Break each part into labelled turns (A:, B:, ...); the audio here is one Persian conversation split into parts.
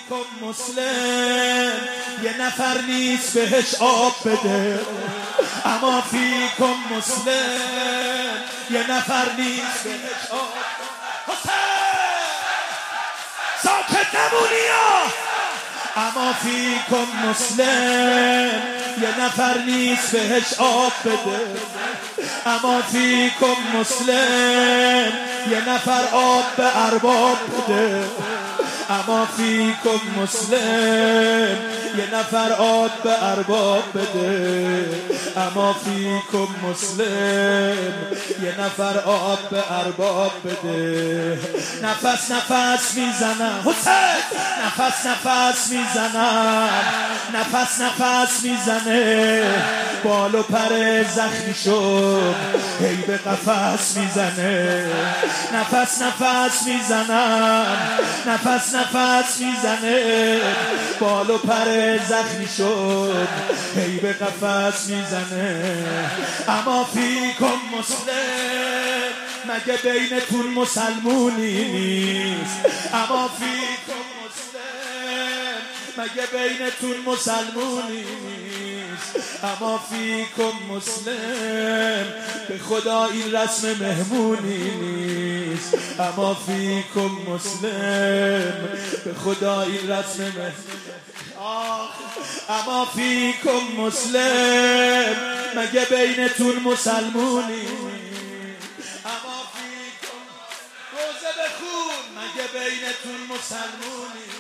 A: فیکم مسلم یه نفر نیست بهش آب بده، اما فیکم مسلم یه نفر نیست بهش آب بده. حسین ساکت نمونی ها. اما فیکم مسلم یه نفر نیست بهش آب بده، اما فیکم مسلم یه نفر آب به ارباب بده، اما فیکم مسلم یه نفر آب به ارباب بده، اما فیکم مسلم یه نفر آب به ارباب بده. نفس نفس میزنم حسین، نفس نفس میزنم، نفس نفس میزنه، بال و پر زخمی شد هی به قفس میزنه. نفس نفس میزنم، نفس نفس میزنه، بال و پر زخمی شد هی به قفس میزنه. اما فیکم مسلم مگه بینتون مسلمونی نیست؟ اما فیکم مسلم مگه بینتون مسلمونی نیست؟ اما فیکم مسلم به خدا این رسم مهمونی نیست. اما فیکم مسلم به خدا این رسم مهمونی. اما فیکم مسلم مگه بینتون مسلمونی؟ اما فیکم روزه بخون مگه بینتون مسلمونی؟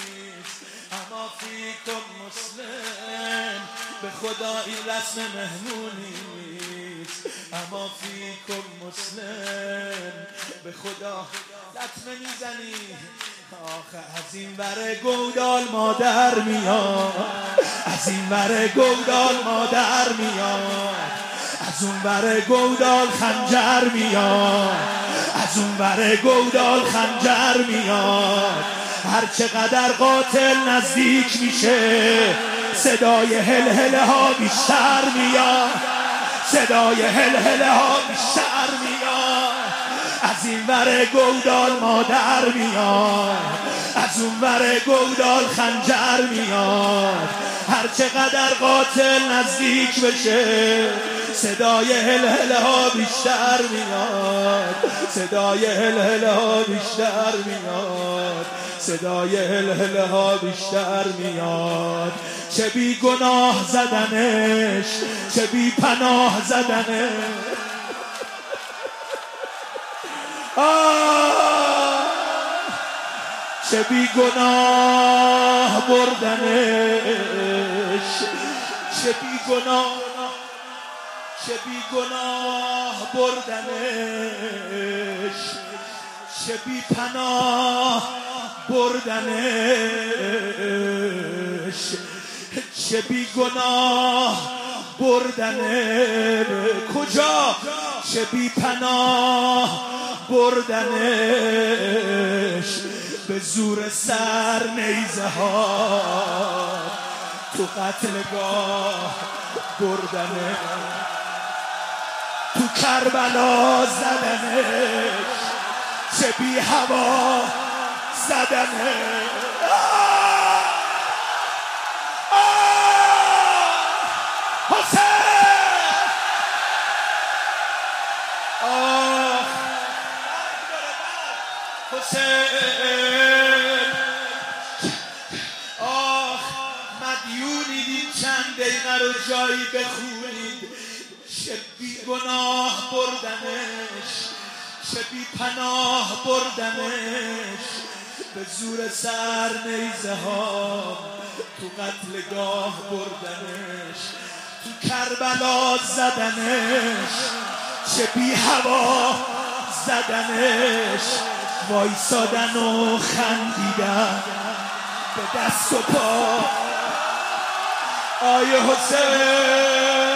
A: اما فیکم مسلم به خدا این رسم مهمونی نیست. اما فیکم مسلم به خدا لطمه میزنی. آخه از این ور گودال مادر میاد، از این ور گودال مادر میاد، از اون ور گودال خنجر میاد، از اون ور گودال خنجر میاد. هر چقدر قاتل نزدیک میشه صدای هلهله ها بیشتر میاد، صدای هلهله ها بیشتر میاد. از این ور گودال مادر میاد، از اون ور گودال خنجر میاد. هر چقدر قاتل نزدیک بشه صدای هلهله ها بیشتر میاد، صدای هلهله ها بیشتر میاد، صدای هلهله ها بیشتر میاد. چه بی گناه زدنش، چه بی پناه زدنش، چه بی گناه بردنش، چه بی گناه، چه بی گناه بردنش، چه بی پناه بردنش، چه بی گناه بردنش. کجا؟ چه بی پناه بردنش. به زور سر نیزه ها تو قتلگاه بردنش، تو کربلا زدنش، چه بی هوا زدنش. حسین مدیونید این چند دقیقه رو جایی بخونید. چه بی گناه بردنش، چه بی پناه بردنش. به زور سر نیزه ها تو قتلگاه بردنش، تو کربلا زدنش، چه بی هوا زدنش. وایسادن و خندیدن به دست و پا. آیه حسین